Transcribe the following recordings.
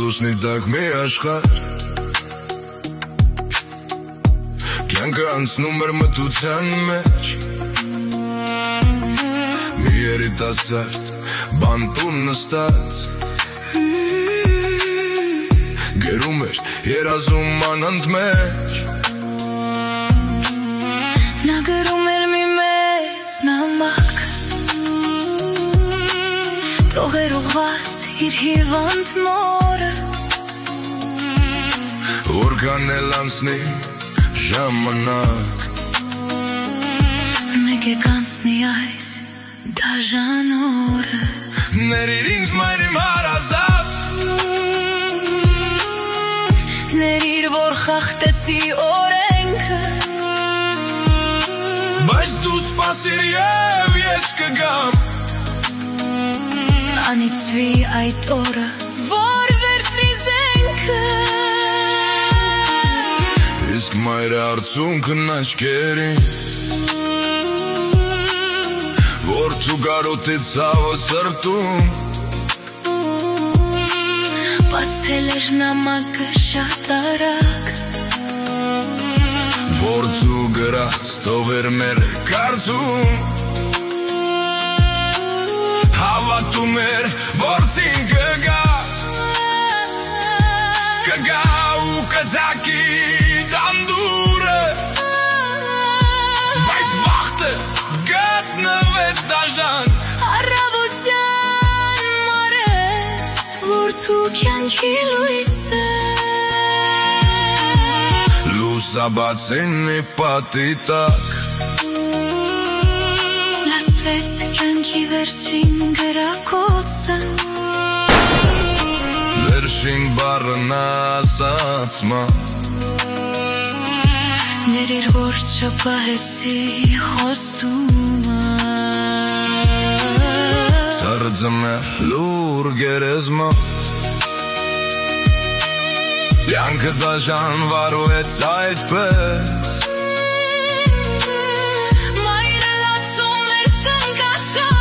լուսնի տակ մի աշխարհ Կյանքը անցնում էր մթության մեջ Մի երիտասարդ բանտում նստած Գերում էր երազում անանդ մեջ Նա գրում էր մի մեծ նամակ Տողեր ուղղված իր հիվանդ մորը Որքան էլ անցնի ժամանակ Մեկ է կանցնի այս դաժան օրը Ներիր ինձ մայր իմ հարազատ Ներիր որ խախտեցի օրենքը Բայց դու սպասիր և ես կգամ Անիծվի այդ օրը, որ վերցրի զենքը Իսկ մայրը արցունքն աչքերին Որդու գարոտի ցավը սրտում Բացել էր նամակը շատ արագ Որդու գրած տողեր մեր կարծում Հավատում էր որդին կգա Կգա ու կթակի դանդուրը Բայց վաղթը գտնվեց դաժան Առավոտյան մարեց որդու կյանքի լույսը Լուսաբացին մի պատի տակ Լասվեց կյանքի վերջին գրակոցը Վերջին բառն ասաց մա Ներիր որ չպահեցի խոստումը Սրձում է լուր գերեզմա Յանքը դաժան վարուեց այդպես Մայրը լացում էր ծնկացան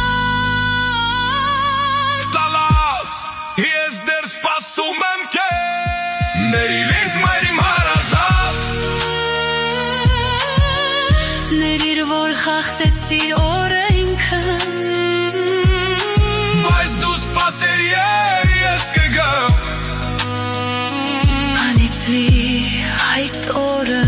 Տալաս, ես դեր սպասում եմ քեզ Ներիր ինձ մայր իմ հարազատ Ներիր որ խախտեցի օրենքը Բայց դու սպասիր և ես կգամ Անիծվի այդ օրը